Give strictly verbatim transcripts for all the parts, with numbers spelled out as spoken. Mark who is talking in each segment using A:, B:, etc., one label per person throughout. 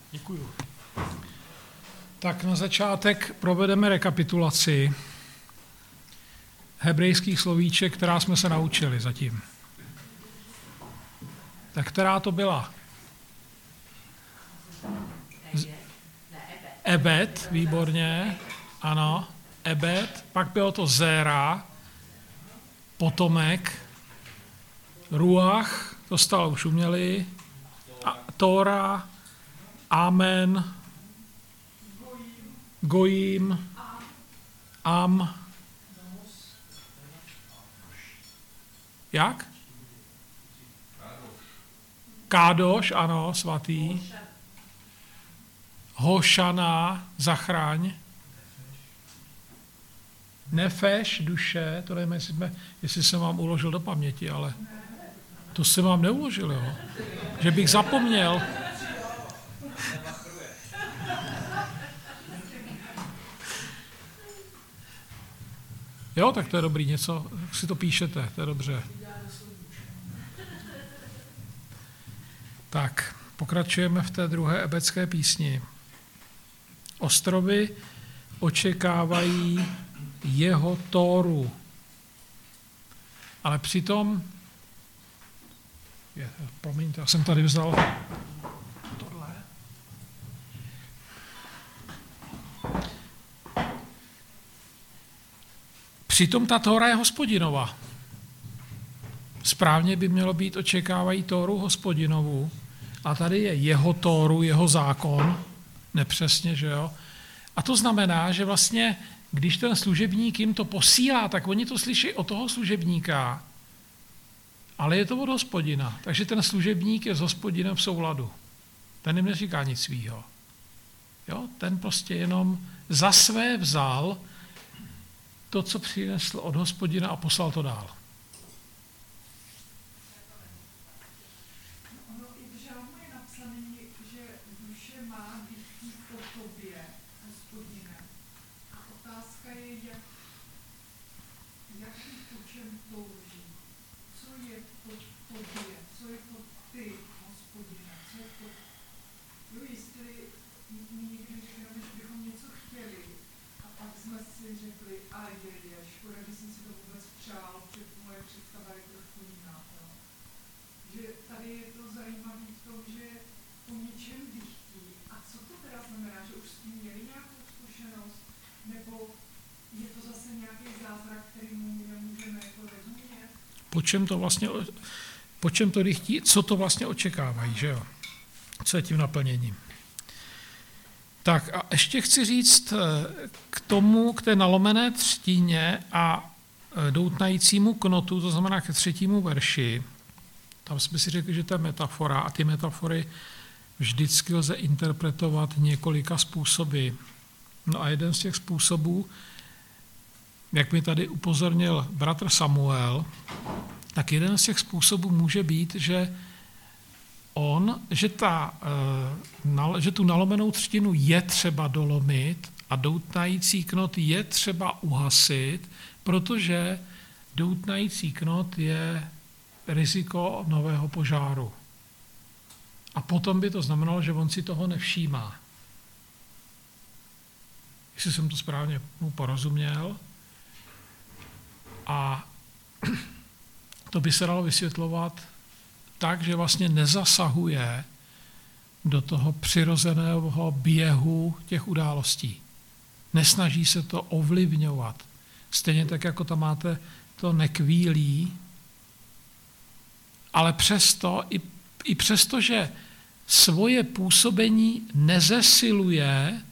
A: Děkuju. Tak na začátek provedeme rekapitulaci hebrejských slovíček, která jsme se naučili zatím. Tak která to byla? Z... Ebed, výborně, ano, Ebed, pak bylo to Zéra, potomek, Ruach, to stále už uměli, a Tóra, Amen, Gojím, Am, jak? Kádoš, ano, svatý. Hošana, zachraň. Nefeš, duše, to nevím, jestli, jsme, jestli jsem vám uložil do paměti, ale to jsem vám neuložil, jo? Že bych zapomněl. Jo, tak to je dobrý, něco, si to píšete, to je dobře. Tak, pokračujeme v té druhé ebedské písni. Ostrovy očekávají jeho Tóru. Ale přitom, je, promiňte, já jsem tady vzal tohle. Přitom ta Tóra je Hospodinova. Správně by mělo být očekávají Tóru Hospodinovu. A tady je jeho Tóru, jeho zákon, nepřesně, že jo. A to znamená, že vlastně, když ten služebník jim to posílá, tak oni to slyší od toho služebníka, ale je to od Hospodina. Takže ten služebník je s Hospodinem v souladu. Ten jim neříká nic svýho. Jo? Ten prostě jenom za své vzal to, co přinesl od Hospodina a poslal to dál. Po čem to vlastně, po čem to chtí, co to vlastně očekávají, že jo? Co je tím naplněním? Tak a ještě chci říct k tomu, k té nalomené třtině a doutnajícímu knotu, to znamená ke třetímu verši. Tam jsme si řekli, že to je metafora a ty metafory vždycky lze interpretovat několika způsoby. No a jeden z těch způsobů, jak mi tady upozornil bratr Samuel, tak jeden z těch způsobů může být, že on, že, ta, že tu nalomenou třtinu je třeba dolomit a doutnající knot je třeba uhasit, protože doutnající knot je riziko nového požáru. A potom by to znamenalo, že on si toho nevšímá. Jestli jsem to správně mu porozuměl. A to by se dalo vysvětlovat tak, že vlastně nezasahuje do toho přirozeného běhu těch událostí. Nesnaží se to ovlivňovat. Stejně tak, jako tam máte to nekvílí, ale přesto, i, i přesto, že svoje působení nezesiluje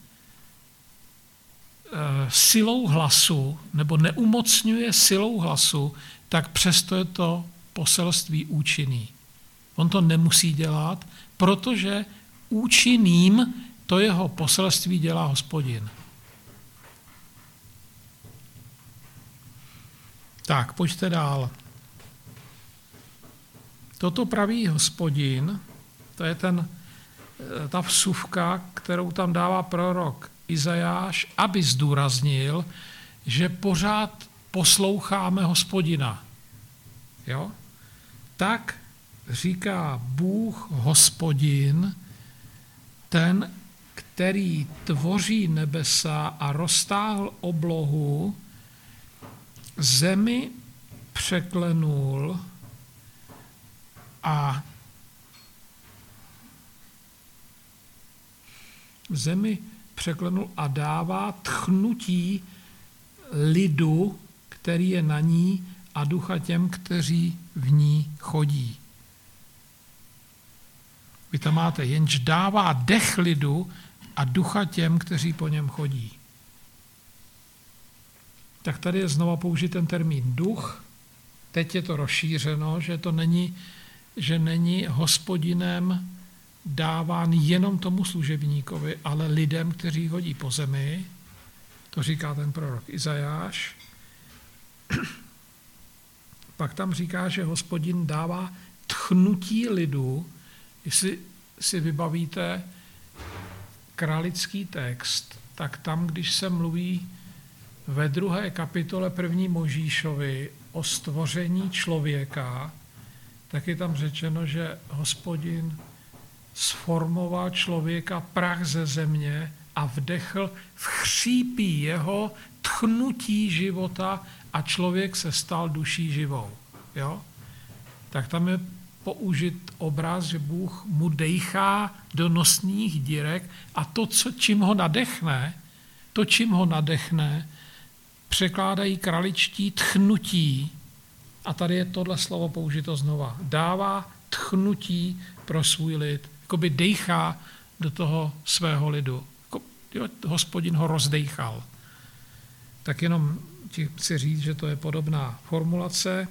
A: silou hlasu, nebo neumocňuje silou hlasu, tak přesto je to poselství účinný. On to nemusí dělat, protože účinným to jeho poselství dělá Hospodin. Tak, pojďte dál. Toto praví Hospodin, to je ten, ta vsuvka, kterou tam dává prorok Izajáš, aby zdůraznil, že pořád posloucháme Hospodina. Jo? Tak říká Bůh Hospodin ten, který tvoří nebesa a roztáhl oblohu, zemi překlenul a zemi překlenul a dává tchnutí lidu, který je na ní, a ducha těm, kteří v ní chodí. Vy tam máte, jenž dává dech lidu a ducha těm, kteří po něm chodí. Tak tady je znova použit ten termín duch. Teď je to rozšířeno, že to není, že není Hospodinem dáván jenom tomu služebníkovi, ale lidem, kteří chodí po zemi. To říká ten prorok Izajáš. Pak tam říká, že Hospodin dává tchnutí lidu. Jestli si vybavíte králický text, tak tam, když se mluví ve druhé kapitole první Možíšovi o stvoření člověka, tak je tam řečeno, že Hospodin sformoval člověka prach ze země a vdechl v chřípí jeho tchnutí života a člověk se stal duší živou. Jo? Tak tam je použit obraz, že Bůh mu dejchá do nosních dírek a to, co, čím ho nadechne, to, čím ho nadechne, překládají kraličtí tchnutí. A tady je tohle slovo použito znova. Dává tchnutí pro svůj lid. Jakoby dejchá do toho svého lidu. Jako, jo, Hospodin ho rozdejchal. Tak jenom ti chci říct, že to je podobná formulace.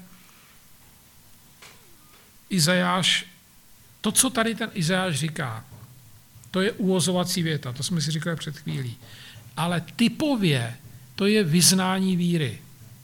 A: Izajáš, to, co tady ten Izajáš říká, to je uvozovací věta, to jsme si říkali před chvílí. Ale typově to je vyznání víry.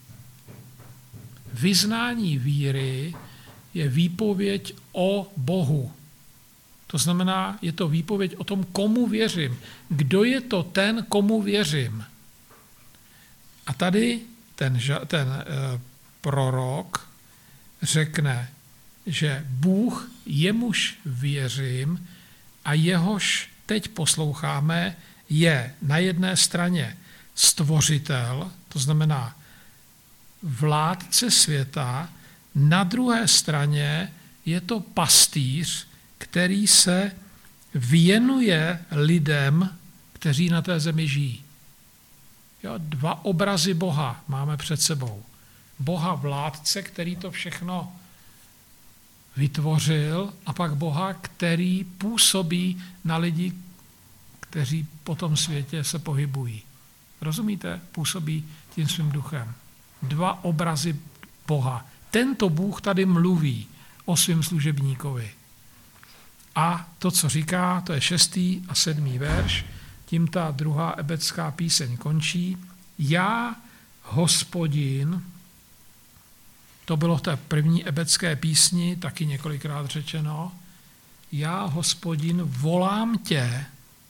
A: Vyznání víry je výpověď o Bohu. To znamená, je to výpověď o tom, komu věřím. Kdo je to ten, komu věřím? A tady ten, ten uh, prorok řekne, že Bůh, jemuž věřím a jehož teď posloucháme, je na jedné straně stvořitel, to znamená vládce světa, na druhé straně je to pastýř, který se věnuje lidem, kteří na té zemi žijí. Jo, dva obrazy Boha máme před sebou. Boha vládce, který to všechno vytvořil, a pak Boha, který působí na lidi, kteří po tom světě se pohybují. Rozumíte? Působí tím svým duchem. Dva obrazy Boha. Tento Bůh tady mluví o svém služebníkovi. A to, co říká, to je šestý a sedmý verš, tím ta druhá ebecká píseň končí. Já, Hospodin, to bylo v té první ebecké písni, taky několikrát řečeno, já, Hospodin, volám tě.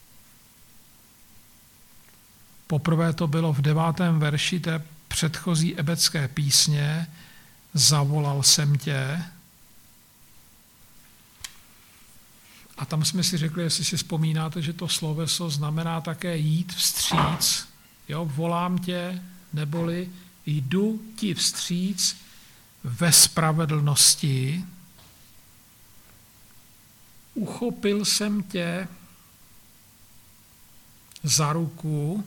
A: Poprvé to bylo v devátém verši té předchozí ebecké písně, zavolal jsem tě. A tam jsme si řekli, jestli si vzpomínáte, že to sloveso znamená také jít vstříc. Jo, volám tě, neboli jdu ti vstříc ve spravedlnosti. Uchopil jsem tě za ruku,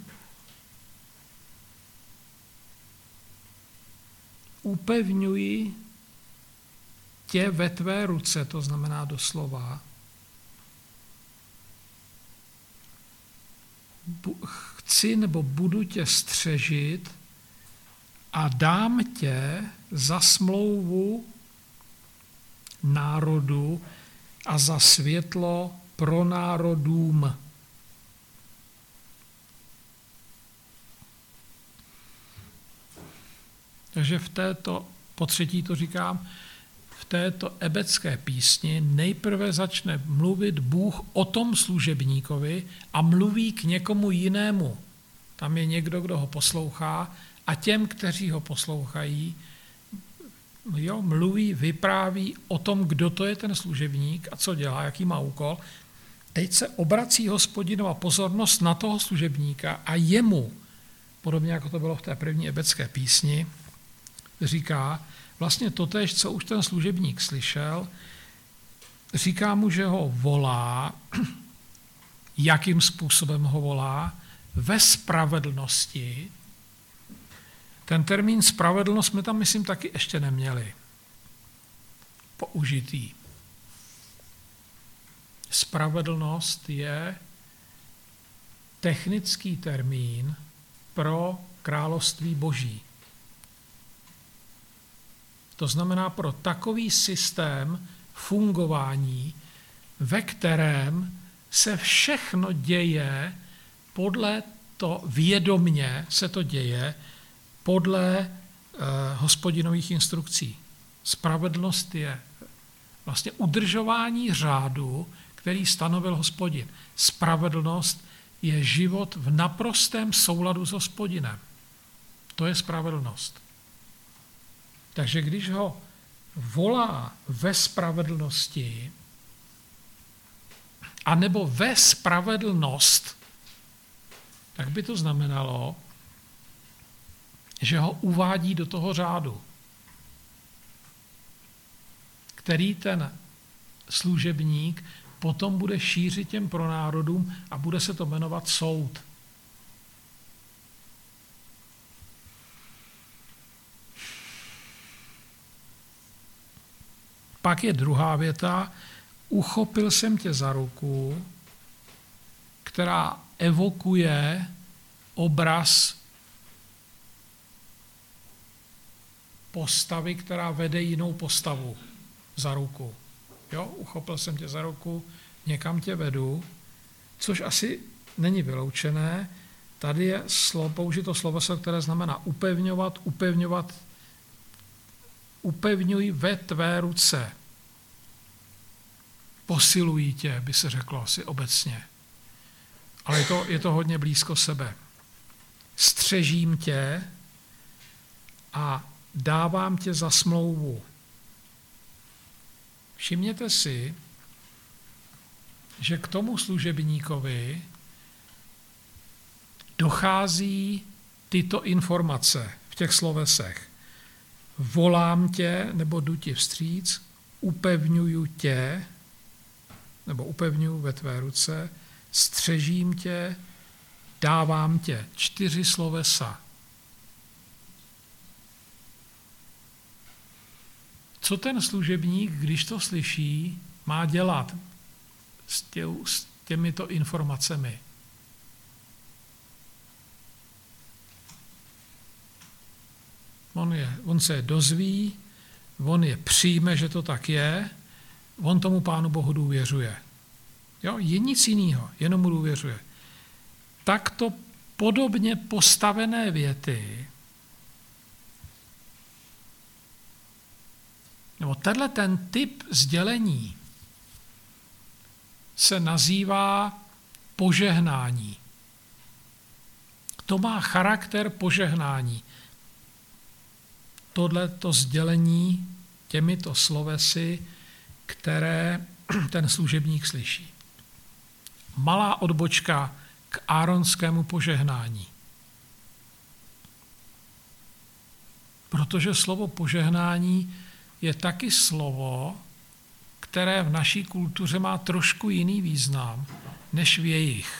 A: upevňuji tě ve tvé ruce, to znamená doslova. Chci nebo budu tě střežit a dám tě za smlouvu národu a za světlo pro národům. Takže v této, po třetí to říkám, v této ebecké písni nejprve začne mluvit Bůh o tom služebníkovi a mluví k někomu jinému. Tam je někdo, kdo ho poslouchá a těm, kteří ho poslouchají, jo, mluví, vypráví o tom, kdo to je ten služebník a co dělá, jaký má úkol. teď se obrací Hospodinova pozornost na toho služebníka a jemu, podobně jako to bylo v té první ebecké písni, říká vlastně totéž, co už ten služebník slyšel, říká mu, že ho volá, jakým způsobem ho volá, ve spravedlnosti. Ten termín spravedlnost jsme tam, myslím, taky ještě neměli použitý. Spravedlnost je technický termín pro království Boží. To znamená pro takový systém fungování, ve kterém se všechno děje podle to vědomně se to děje podle eh, Hospodinových instrukcí. Spravedlnost je vlastně udržování řádu, který stanovil Hospodin. Spravedlnost je život v naprostém souladu s Hospodinem. To je spravedlnost. Takže když ho volá ve spravedlnosti, anebo ve spravedlnost, tak by to znamenalo, že ho uvádí do toho řádu, který ten služebník potom bude šířit těm pronárodům a bude se to jmenovat soud. Pak je druhá věta, uchopil jsem tě za ruku, která evokuje obraz postavy, která vede jinou postavu za ruku. Jo, uchopil jsem tě za ruku, někam tě vedu, což asi není vyloučené. Tady je slovo, použito sloveso, které znamená upevňovat, upevňovat, upevňuj ve tvé ruce. Posilují tě, by se řeklo asi obecně. Ale je to, je to hodně blízko sebe. Střežím tě a dávám tě za smlouvu. Všimněte si, že k tomu služebníkovi dochází tyto informace v těch slovesech. Volám tě, nebo jdu ti vstříc, upevňuju tě, nebo upevňuju ve tvé ruce, střežím tě, dávám tě. Čtyři slovesa. Co ten služebník, když to slyší, má dělat s, tě, s těmito informacemi? On, je, on se je dozví, on je přijme, že to tak je, on tomu Pánu Bohu důvěřuje. Jo, je nic jiného, jenom mu důvěřuje. Takto podobně postavené věty, nebo tenhle ten typ sdělení se nazývá požehnání. To má charakter požehnání. Tohleto sdělení těmito slovesy, které ten služebník slyší. Malá odbočka k áronskému požehnání. Protože slovo požehnání je taky slovo, které v naší kultuře má trošku jiný význam, než v jejich.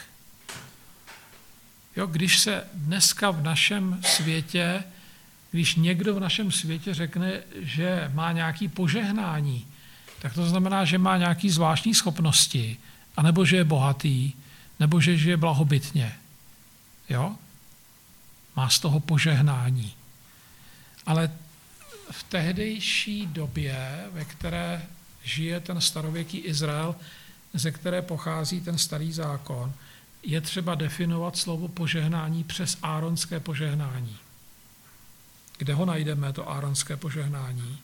A: Jo, když se dneska v našem světě, když někdo v našem světě řekne, že má nějaké požehnání, tak to znamená, že má nějaké zvláštní schopnosti, anebo že je bohatý, nebo že žije blahobytně. Jo? Má z toho požehnání. Ale v tehdejší době, ve které žije ten starověký Izrael, ze které pochází ten starý zákon, je třeba definovat slovo požehnání přes áronské požehnání. Kde ho najdeme, to áronské požehnání?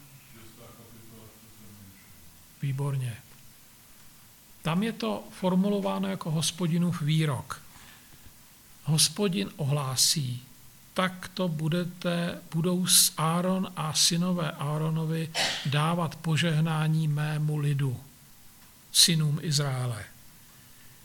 A: Výborně. Tam je to formulováno jako Hospodinův výrok. Hospodin ohlásí, tak to budete, budou s Áron a synové Áronovi dávat požehnání mému lidu, synům Izraele.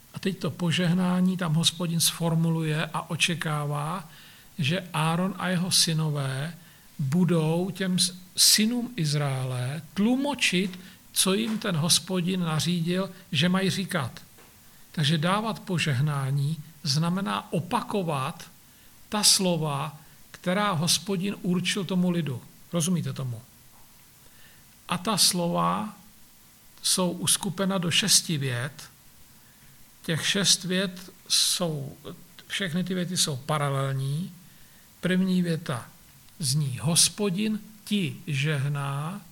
A: A teď to požehnání tam Hospodin sformuluje a očekává, že Áron a jeho synové budou těm synům Izraele tlumočit, co jim ten Hospodin nařídil, že mají říkat. Takže dávat požehnání znamená opakovat ta slova, která Hospodin určil tomu lidu. Rozumíte tomu? A ta slova jsou uskupena do šesti vět. Těch šest vět jsou, všechny ty věty jsou paralelní. První věta zní: Hospodin ti žehná,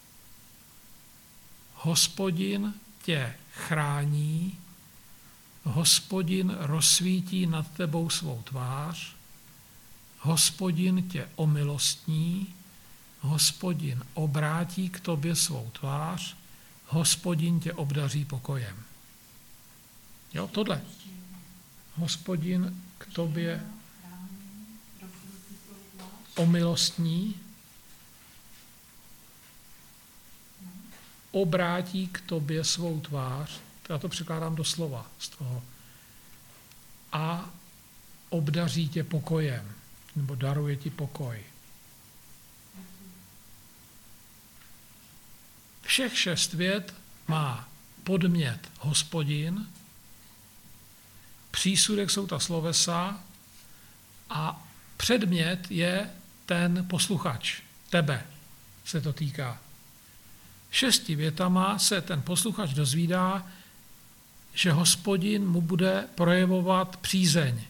A: Hospodin tě chrání, Hospodin rozsvítí nad tebou svou tvář, Hospodin tě omilostní, Hospodin obrátí k tobě svou tvář, Hospodin tě obdaří pokojem. Jo, tohle. Hospodin k tobě omilostní, obrátí k tobě svou tvář, já to překládám do slova z toho, a obdaří tě pokojem, nebo daruje ti pokoj. Všech šest vět má podmět Hospodin, přísudek jsou ta slovesa a předmět je ten posluchač, tebe se to týká. Šesti větama se ten posluchač dozvídá, že Hospodin mu bude projevovat přízeň.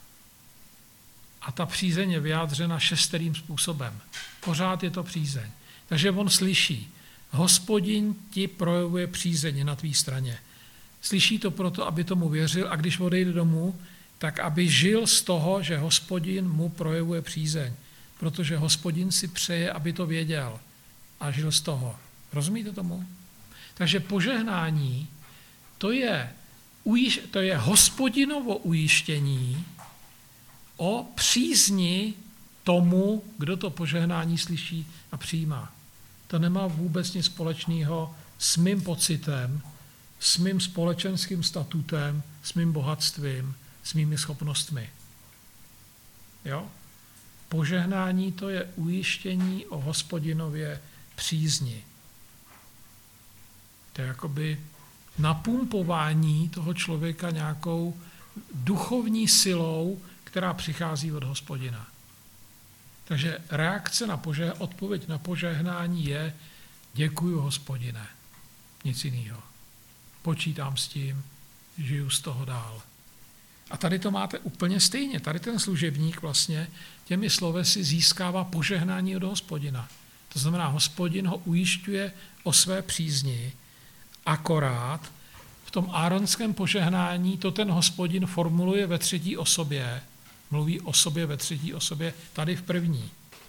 A: A ta přízeň je vyjádřena šesterým způsobem. Pořád je to přízeň. Takže on slyší: Hospodin ti projevuje přízeň na tvý straně. Slyší to proto, aby tomu věřil, a když odejde domů, tak aby žil z toho, že Hospodin mu projevuje přízeň. Protože Hospodin si přeje, aby to věděl a žil z toho. Rozumíte tomu? Takže požehnání, to je, ujiš, to je Hospodinovo ujištění o přízni tomu, kdo to požehnání slyší a přijímá. To nemá vůbec nic společného s mým pocitem, s mým společenským statutem, s mým bohatstvím, s mými schopnostmi. Jo? Požehnání to je ujištění o Hospodinově přízni. To je jakoby napumpování toho člověka nějakou duchovní silou, která přichází od Hospodina. Takže reakce na požeh, odpověď na požehnání je: děkuju, Hospodine, nic jiného. Počítám s tím, žiju z toho dál. A tady to máte úplně stejně. Tady ten služebník vlastně těmi slovesy získává požehnání od Hospodina. To znamená, Hospodin ho ujišťuje o své přízni, akorát v tom áronském požehnání to ten Hospodin formuluje ve třetí osobě, mluví o sobě ve třetí osobě, tady v první.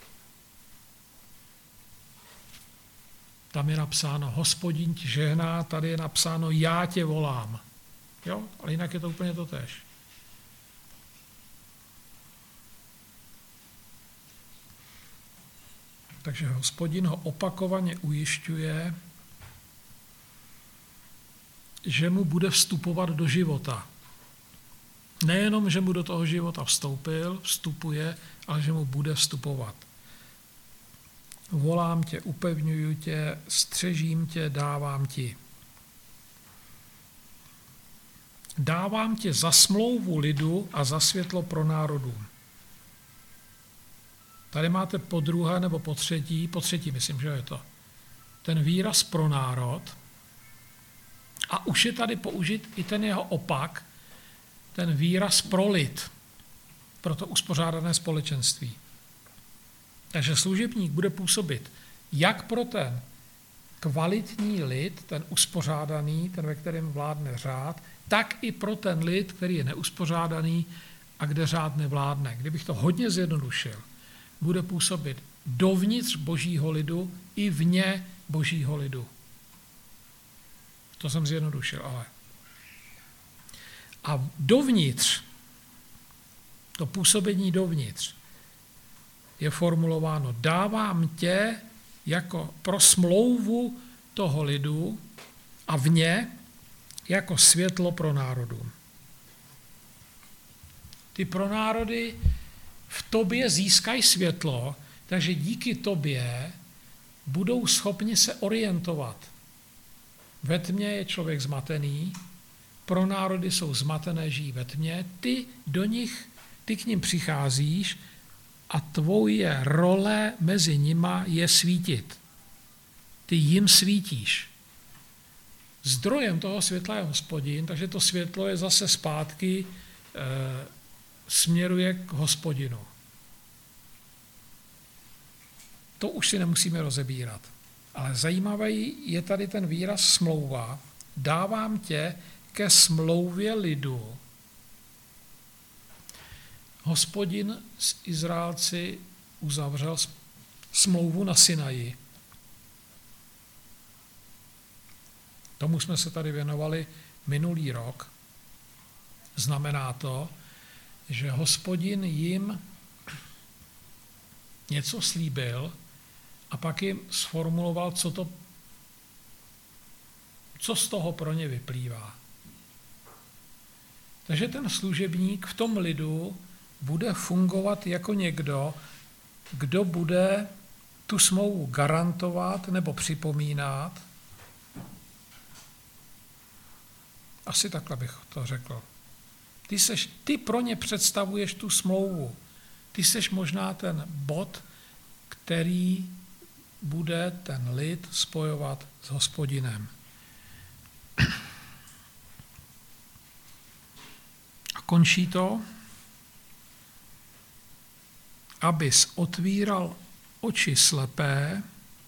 A: Tam je napsáno: Hospodin ti žehná, tady je napsáno: já tě volám. Jo, ale jinak je to úplně totéž. Takže Hospodin ho opakovaně ujišťuje, že mu bude vstupovat do života. Nejenom, že mu do toho života vstoupil, vstupuje, ale že mu bude vstupovat. Volám tě, upevňuju tě, střežím tě, dávám ti. Dávám tě za smlouvu lidu a za světlo pro národům. Tady máte po druhé nebo po třetí, po třetí myslím, že je to, ten výraz pro národ, a už je tady použit i ten jeho opak, ten výraz pro lid, pro to uspořádané společenství. Takže služebník bude působit jak pro ten kvalitní lid, ten uspořádaný, ten, ve kterém vládne řád, tak i pro ten lid, který je neuspořádaný a kde řád nevládne. Kdybych to hodně zjednodušil, bude působit dovnitř božího lidu i vně božího lidu. To jsem zjednodušil, ale. A dovnitř, to působení dovnitř, je formulováno: dávám tě jako pro smlouvu toho lidu a vně jako světlo pro národům. Ty pro národy v tobě získají světlo, takže díky tobě budou schopni se orientovat. Ve tmě je člověk zmatený, pro národy jsou zmatené, žijí ve tmě, ty do nich, ty k nim přicházíš a tvoje role mezi nima je svítit. Ty jim svítíš. Zdrojem toho světla je Hospodin, takže to světlo je zase zpátky, e, směruje k Hospodinu. To už si nemusíme rozebírat. Ale zajímavý je tady ten výraz smlouva. Dávám tě ke smlouvě lidu. Hospodin s Izraelci uzavřel smlouvu na Sinaji. Tomu jsme se tady věnovali minulý rok. Znamená to, že Hospodin jim něco slíbil a pak jim sformuloval, co, to, co z toho pro ně vyplývá. Takže ten služebník v tom lidu bude fungovat jako někdo, kdo bude tu smlouvu garantovat nebo připomínat. Asi takhle bych to řekl. Ty, seš, ty pro ně představuješ tu smlouvu. Ty seš možná ten bod, který bude ten lid spojovat s Hospodinem. A končí to, abys otvíral oči slepé,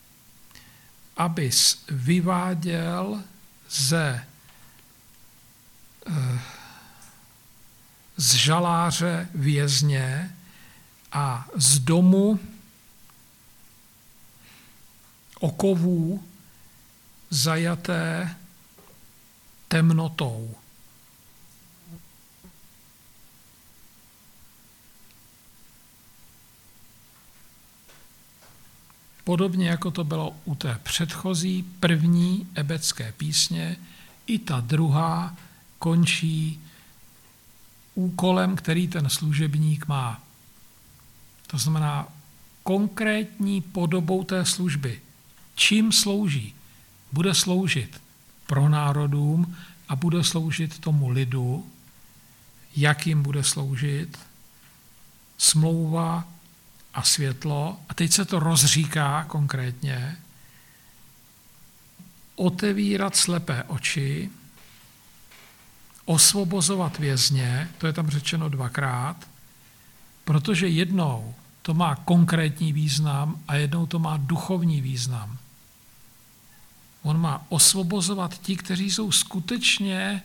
A: abys vyváděl ze z žaláře vězně a z domu okovů zajaté temnotou. Podobně jako to bylo u té předchozí první ebedské písně, i ta druhá končí úkolem, který ten služebník má. To znamená konkrétní podobou té služby. Čím slouží? Bude sloužit pro národům a bude sloužit tomu lidu. Jak jim bude sloužit? Smlouva a světlo. A teď se to rozříká konkrétně. Otevírat slepé oči, osvobozovat vězně, to je tam řečeno dvakrát, protože jednou to má konkrétní význam a jednou to má duchovní význam. On má osvobozovat ti, kteří jsou skutečně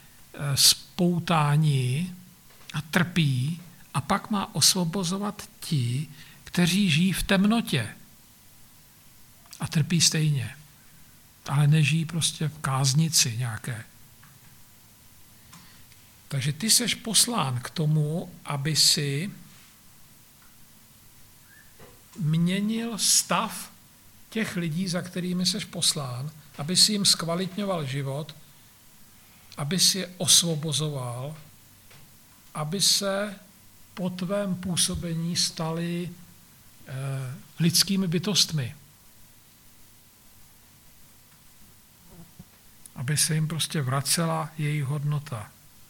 A: spoutáni a trpí, a pak má osvobozovat ti, kteří žijí v temnotě a trpí stejně, ale nežijí prostě v káznici nějaké. Takže ty seš poslán k tomu, aby si měnil stav těch lidí, za kterými seš poslán, aby si jim zkvalitňoval život, aby si je osvobozoval, aby se po tvém působení stali eh, lidskými bytostmi. Aby se jim prostě vracela jejich hodnota.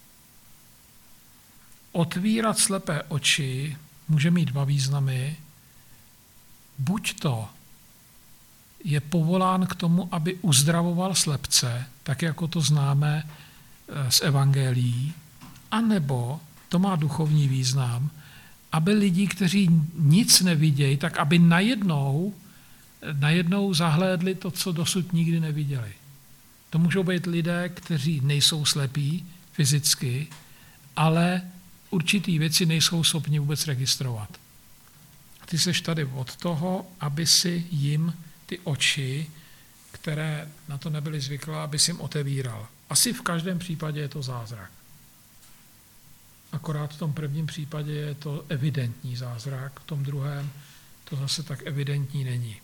A: Otvírat slepé oči může mít dva významy. Buď to je povolán k tomu, aby uzdravoval slepce, tak jako to známe z evangelií, anebo to má duchovní význam, aby lidi, kteří nic nevidějí, tak aby najednou, najednou zahlédli to, co dosud nikdy neviděli. To můžou být lidé, kteří nejsou slepí fyzicky, ale určitý věci nejsou schopni vůbec registrovat. A ty seš tady od toho, aby si jim ty oči, které na to nebyly zvyklé, aby si jim otevíral. Asi v každém případě je to zázrak. Akorát v tom prvním případě je to evidentní zázrak, v tom druhém to zase tak evidentní není.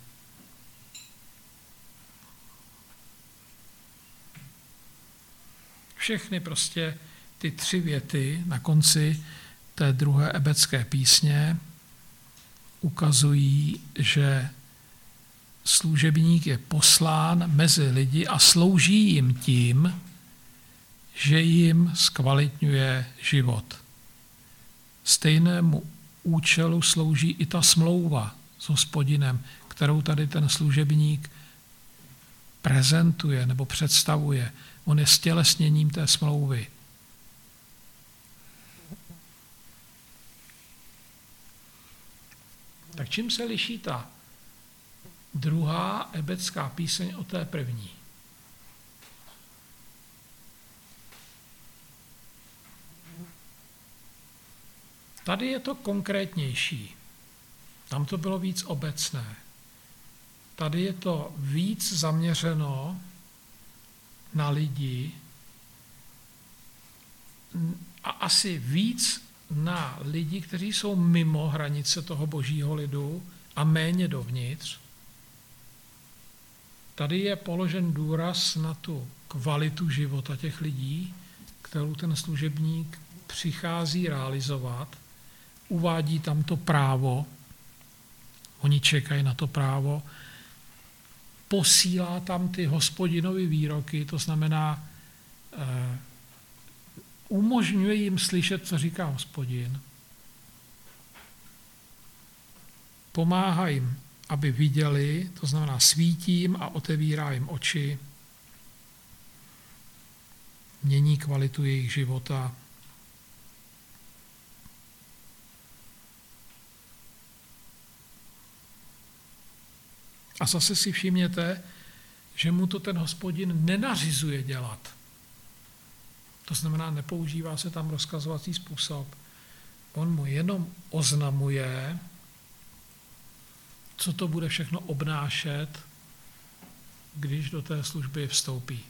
A: všechny prostě ty tři věty na konci té druhé ebecké písně ukazují, že služebník je poslán mezi lidi a slouží jim tím, že jim zkvalitňuje život. Stejnému účelu slouží i ta smlouva s Hospodinem, kterou tady ten služebník prezentuje nebo představuje. On je stělesněním té smlouvy. Tak čím se liší ta druhá ebecká píseň od té první? Tady je to konkrétnější. Tam to bylo víc obecné. Tady je to víc zaměřeno na lidi a asi víc na lidi, kteří jsou mimo hranice toho božího lidu a méně dovnitř. Tady je položen důraz na tu kvalitu života těch lidí, kterou ten služebník přichází realizovat. Uvádí tam to právo, oni čekají na to právo, posílá tam ty Hospodinovy výroky, to znamená, eh, umožňuje jim slyšet, co říká Hospodin. Pomáhá jim, aby viděli, to znamená svítí jim a otevírá jim oči, mění kvalitu jejich života. A zase si všimněte, že mu to ten Hospodin nenařizuje dělat. To znamená, nepoužívá se tam rozkazovací způsob. On mu jenom oznamuje, co to bude všechno obnášet, když do té služby vstoupí.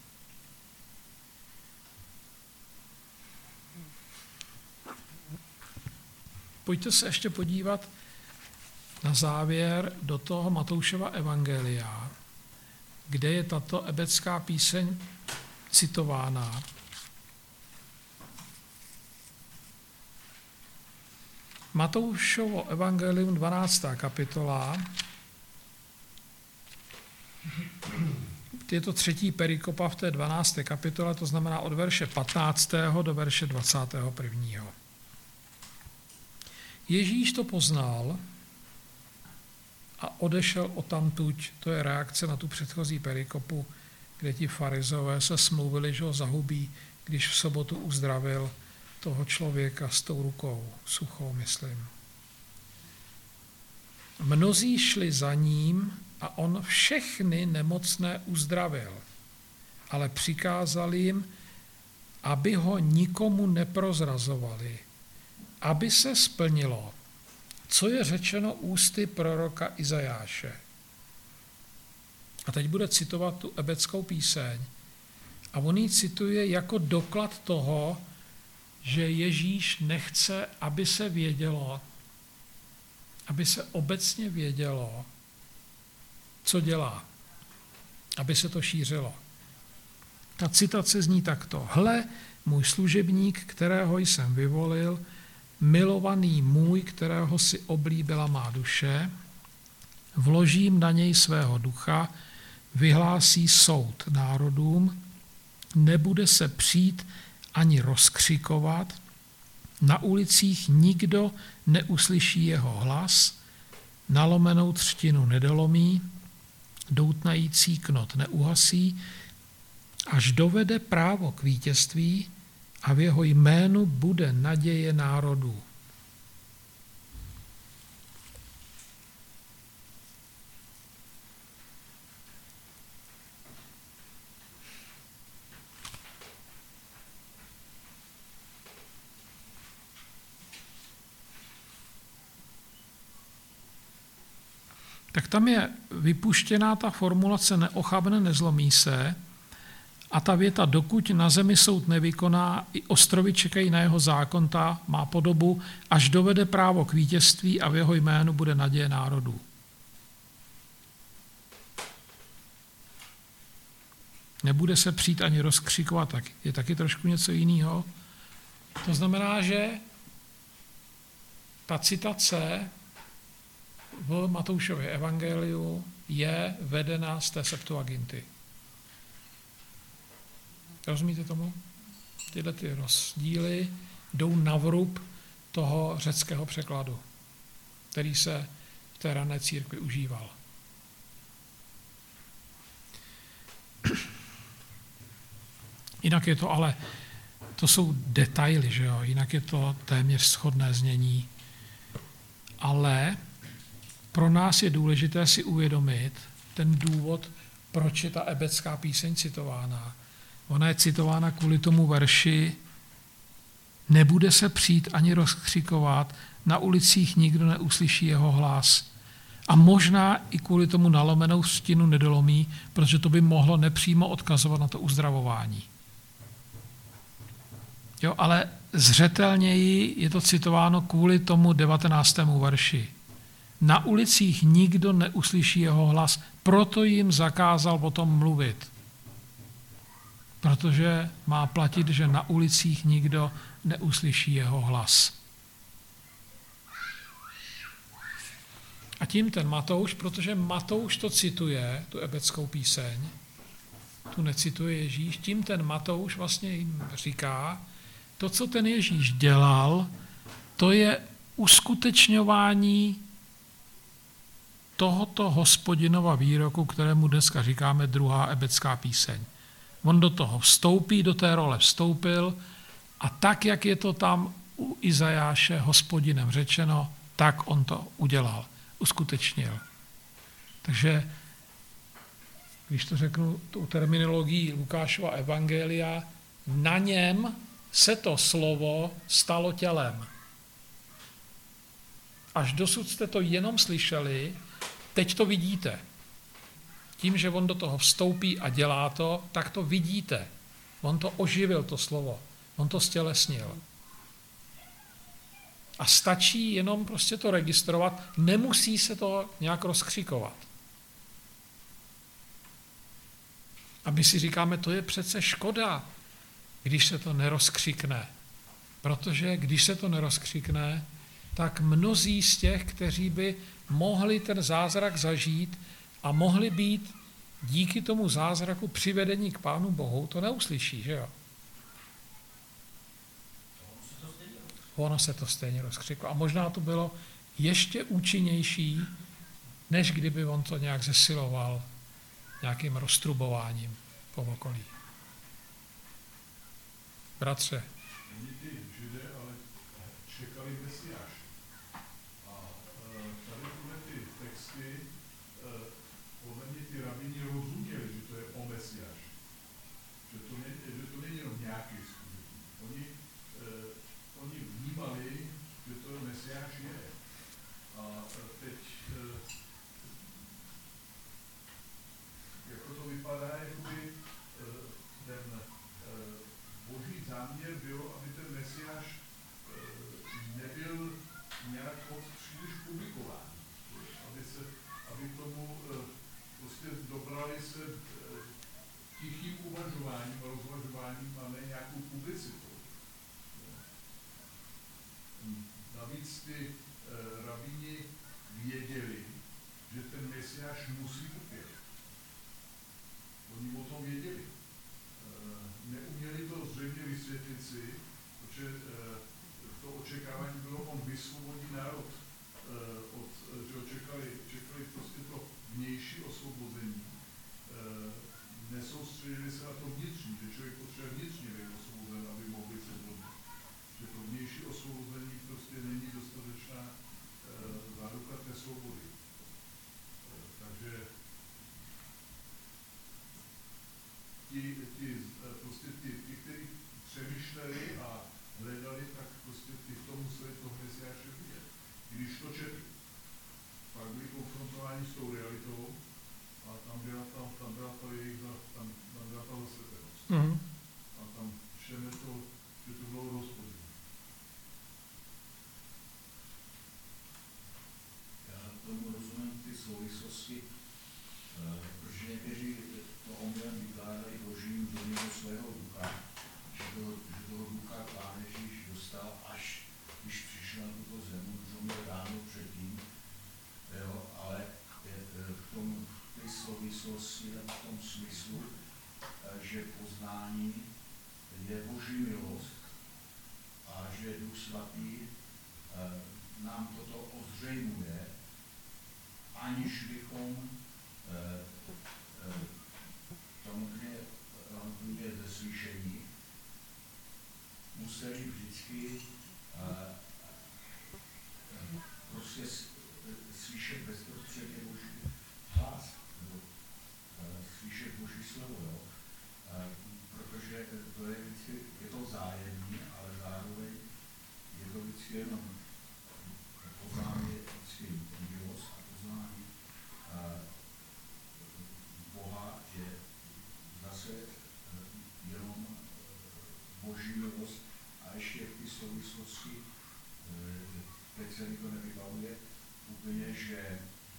A: Pojďte se ještě podívat na závěr do toho Matoušova evangelia, kde je tato ebecká píseň citována. Matoušovo evangelium dvanáctá kapitola, je to třetí perikopa v té dvanácté kapitole, to znamená od verše patnáctého do verše dvacátého prvního. Ježíš to poznal a odešel odtamtud, to je reakce na tu předchozí perikopu, kde ti farizové se smluvili, že ho zahubí, když v sobotu uzdravil toho člověka s tou rukou, suchou, myslím. Mnozí šli za ním a on všechny nemocné uzdravil, ale přikázal jim, aby ho nikomu neprozrazovali, aby se splnilo, co je řečeno ústy proroka Izajáše. A teď bude citovat tu ebeckou píseň. A on ji cituje jako doklad toho, že Ježíš nechce, aby se vědělo, aby se obecně vědělo, co dělá, aby se to šířilo. Ta citace zní takto. Hle, můj služebník, kterého jsem vyvolil, milovaný můj, kterého si oblíbila má duše, vložím na něj svého ducha, vyhlásí soud národům, nebude se přijít ani rozkřikovat, na ulicích nikdo neuslyší jeho hlas, nalomenou třtinu nedolomí, doutnající knot neuhasí, až dovede právo k vítězství a v jeho jménu bude naděje národů. Tak tam je vypuštěná ta formulace neochabne, nezlomí se a ta věta, dokud na zemi soud nevykoná, i ostrovy čekají na jeho zákon, ta má podobu, až dovede právo k vítězství a v jeho jménu bude naděje národů. Nebude se přijít ani rozkřikovat, tak je taky trošku něco jiného. To znamená, že ta citace v Matoušově evangeliu je vedena z té Septuaginty. Rozumíte tomu? Tyhle ty rozdíly jdou na vrub toho řeckého překladu, který se v té rané církvi užíval. Jinak je to ale, to jsou detaily, že jo? Jinak je to téměř shodné znění. Ale pro nás je důležité si uvědomit ten důvod, proč je ta ebecká píseň citována. Ona je citována kvůli tomu verši: nebude se přijít ani rozkřikovat, na ulicích nikdo neuslyší jeho hlas. A možná i kvůli tomu nalomenou stěnu nedolomí, protože to by mohlo nepřímo odkazovat na to uzdravování. Jo, ale zřetelněji je to citováno kvůli tomu devatenáctému verši. Na ulicích nikdo neuslyší jeho hlas, proto jim zakázal o tom mluvit. Protože má platit, že na ulicích nikdo neuslyší jeho hlas. A tím ten Matouš, protože Matouš to cituje, tu ebeckou píseň, tu necituje Ježíš, tím ten Matouš vlastně jim říká, to, co ten Ježíš dělal, to je uskutečňování tohoto Hospodinova výroku, kterému dneska říkáme druhá ebecká píseň. On do toho vstoupí, do té role vstoupil a tak, jak je to tam u Izajáše Hospodinem řečeno, tak on to udělal, uskutečnil. Takže, když to řeknu tou terminologií Lukášova evangelia, na něm se to slovo stalo tělem. Až dosud jste to jenom slyšeli, teď to vidíte. Tím, že on do toho vstoupí a dělá to, tak to vidíte. On to oživil, to slovo. On to stělesnil. A stačí jenom prostě to registrovat, nemusí se to nějak rozkřikovat. A my si říkáme, to je přece škoda, když se to nerozkřikne. Protože když se to nerozkřikne, tak mnozí z těch, kteří by mohli ten zázrak zažít a mohli být díky tomu zázraku přivedení k Pánu Bohu, to neuslyší, že jo? Ono se to stejně rozkřiklo. A možná to bylo ještě účinnější, než kdyby on to nějak zesiloval nějakým roztrubováním po okolí. Bratře.
B: Oni ty Židé ale čekali Mesiáše. A tady tyhle ty texty, podle mě ty rabini rozuměli, že to je o Mesiáši. Že to, ne, že to není jenom nějaký skutečný. Oni, oni vnímali, že to Mesiáš je. A teď, jako to vypadá, jakoby ten boží záměr byl, aby ten Mesiáš nebyl nějak moc příliš publikován. Aby, se, aby tomu prostě dobrali se tichým uvažováním, rozvažováním a ne nějakou publicitou. Navíc ty rabíni věděli, že ten Mesiáš musí utrpět. Oni o tom věděli. Neuměli to zřejmě vysvětlit si, protože to očekávání bylo, on vysvobodí národ, od, že čekali, čekali prostě to vnější osvobození. Nesoustředili se na to vnitřní, že člověk potřebuje vnitřně být osvobozen, aby mohli se zvodit. Že to vnější osvobození prostě není dostatečná záruka té svobody. Takže ti, ti, prostě ty, ti, kteří přemýšleli a hledali, tak prostě ty v tom museli toho Mesiáše vidět. Když to četli, pak byli konfrontováni s tou realitou a tam byla ta, tam byla ta jejich, tam, tam byla ta zasvětenost. Mm-hmm. A tam čteme to, že to bylo Hospodin.
C: Já tomu rozumím ty souvislosti. protože někteří to omylem vykládají božím do něho svého ducha, že toho, že toho ducha Pán Ježíš dostal až, když přišel na tuto zemi, že měl ráno předtím, jo, ale v tom, v té souvislosti, v tom smyslu, že poznání je boží milost a že Duch Svatý nám toto ozřejmuje, aniž bychom samozřejmě průběh ze slyšení museli vždycky prostě slyšet bezprostředně boží hlas, nebo slyšet boží slovo, jo? Protože to je vždycky, je to vzájemný, ale zároveň je to vždycky jenom poznání, vždycky milost a poznání Boha je zase jenom boží milost a ještě v té souvislosti, teď se mi to nevybavuje úplně, že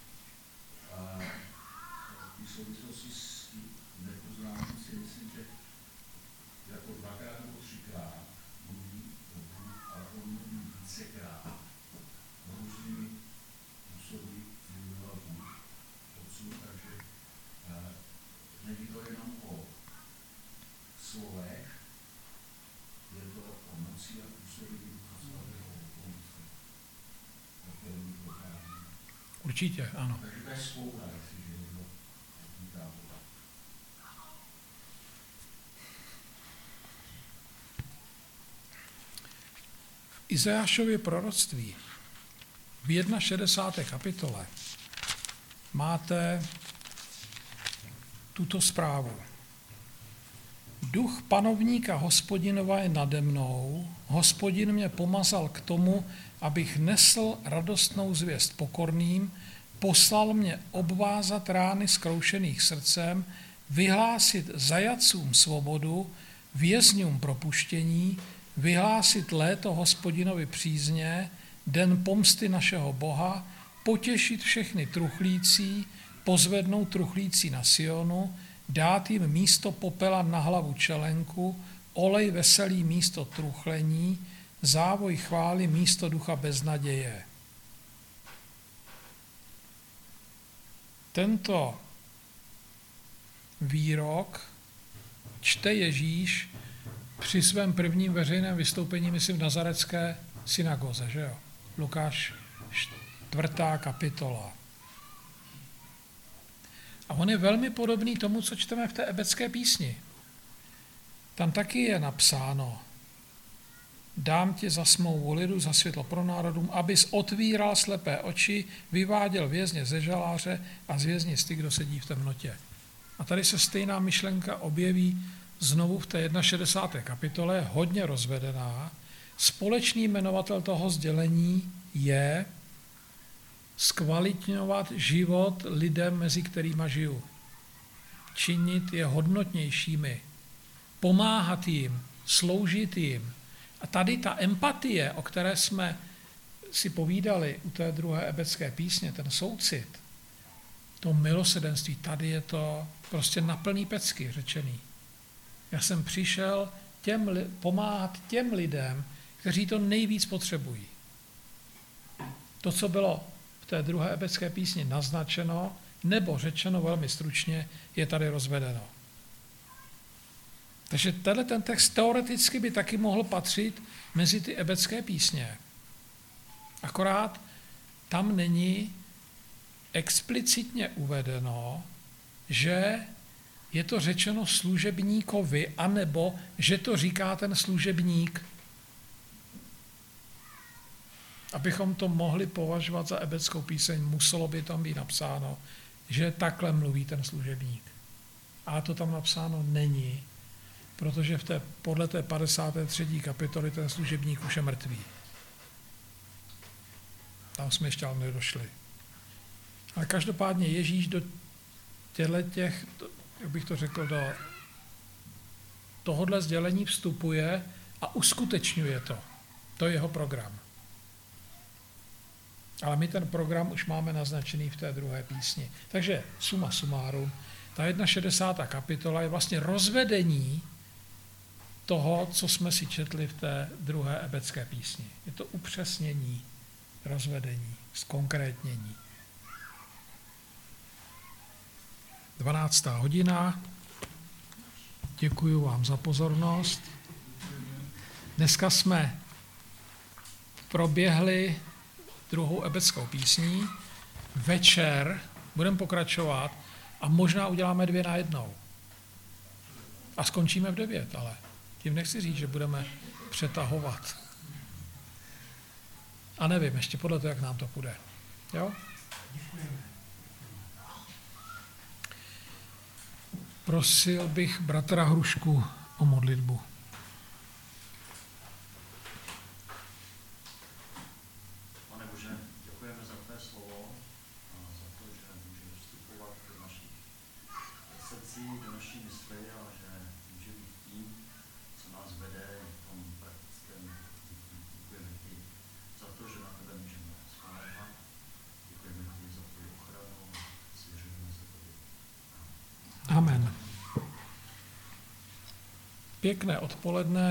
C: v té souvislosti s tím nepoznáním si myslím, že jako dvakrát nebo třikrát mluví o Bůh, ale on mluví vícekrát. Různými způsoby mluvila Bůh Otců, takže uh, není to jenom o slovech, je to o moci a působení Ducha Svatého okolnosti, o kterém procházíme.
A: Určitě, ano.
C: Takže to je spouta, jestliže někdo říká Boha.
A: V Izajášově proroctví v šedesáté první kapitole máte tuto zprávu. Duch panovníka Hospodinova je nade mnou, Hospodin mě pomazal k tomu, abych nesl radostnou zvěst pokorným, poslal mě obvázat rány zkroušených srdcem, vyhlásit zajatcům svobodu, vězňům propuštění, vyhlásit léto Hospodinovi přízně, den pomsty našeho Boha, potěšit všechny truchlící, pozvednout truchlící na Sionu, dát jim místo popela na hlavu čelenku, olej veselý místo truchlení, závoj chvály místo ducha beznaděje. Tento výrok čte Ježíš při svém prvním veřejném vystoupení, myslím, v nazarecké synagoze, že jo? Lukáš čtvrtá kapitola. A on je velmi podobný tomu, co čteme v té ebecké písni. Tam taky je napsáno: dám ti za smlouvu lidu, za světlo pro národům, abys otvíral slepé oči, vyváděl vězně ze žaláře a z vězně z ty, kdo sedí v temnotě. A tady se stejná myšlenka objeví znovu v té šedesáté první kapitole, hodně rozvedená. Společný jmenovatel toho sdělení je zkvalitňovat život lidem, mezi kterými žiju. Činit je hodnotnějšími. Pomáhat jim, sloužit jim. A tady ta empatie, o které jsme si povídali u té druhé ebecké písně, ten soucit, to milosrdenství, tady je to prostě na plný pecky řečený. Já jsem přišel těm, pomáhat těm lidem, kteří to nejvíc potřebují. To, co bylo v té druhé ebecké písni naznačeno, nebo řečeno velmi stručně, je tady rozvedeno. Takže tenhle ten text teoreticky by taky mohl patřit mezi ty ebecké písně. Akorát tam není explicitně uvedeno, že je to řečeno služebníkovi, anebo že to říká ten služebník. Abychom to mohli považovat za ebeckou píseň, muselo by tam být napsáno, že takhle mluví ten služebník. A to tam napsáno není, protože v té, podle té padesáté třetí kapitoly ten služebník už je mrtvý. Tam jsme ještě ale nedošli. Ale každopádně Ježíš do těch, jak bych to řekl, do tohodle sdělení vstupuje a uskutečňuje to. To je jeho program. Ale my ten program už máme naznačený v té druhé písni. Takže suma sumárum, ta šedesátá jedna kapitola je vlastně rozvedení toho, co jsme si četli v té druhé ebecké písni. Je to upřesnění, rozvedení, zkonkrétnění. dvanáctá hodina. Děkuji vám za pozornost. Dneska jsme proběhli druhou ebeckou písní. Večer budeme pokračovat a možná uděláme dvě najednou. A skončíme v devět, ale tím nechci říct, že budeme přetahovat. A nevím, ještě podle toho, jak nám to půjde. Jo? Prosil bych bratra Hrušku o modlitbu.
D: Pane Bože, děkujeme za tvé slovo a za to, že může vstupovat do našich srdcí, do naší mysli a že může být tím, co nás vede v tom praktickém životě. Děkujeme ti za to, že na tebe můžeme spoléhat. Děkujeme ti za tvoji ochranu, svěřujeme se tobě.
A: Amen. Pěkné odpoledne.